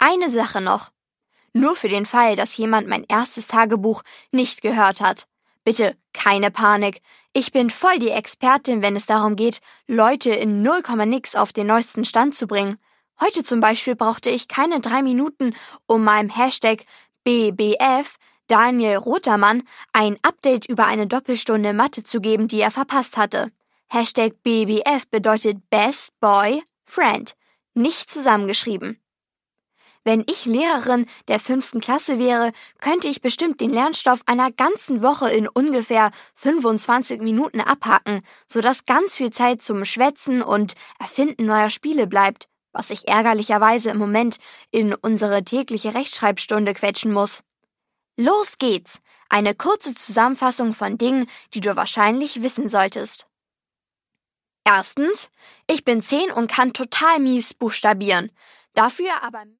eine Sache noch. Nur für den Fall, dass jemand mein erstes Tagebuch nicht gehört hat. Bitte keine Panik. Ich bin voll die Expertin, wenn es darum geht, Leute in 0, nix auf den neuesten Stand zu bringen. Heute zum Beispiel brauchte ich keine 3 Minuten, um meinem Hashtag BBF Daniel Rotermann ein Update über eine Doppelstunde Mathe zu geben, die er verpasst hatte. Hashtag BBF bedeutet Best Boy Friend, nicht zusammengeschrieben. Wenn ich Lehrerin der 5. Klasse wäre, könnte ich bestimmt den Lernstoff einer ganzen Woche in ungefähr 25 Minuten abhaken, sodass ganz viel Zeit zum Schwätzen und Erfinden neuer Spiele bleibt, was ich ärgerlicherweise im Moment in unsere tägliche Rechtschreibstunde quetschen muss. Los geht's! Eine kurze Zusammenfassung von Dingen, die du wahrscheinlich wissen solltest. Erstens, ich bin 10 und kann total mies buchstabieren. Dafür aber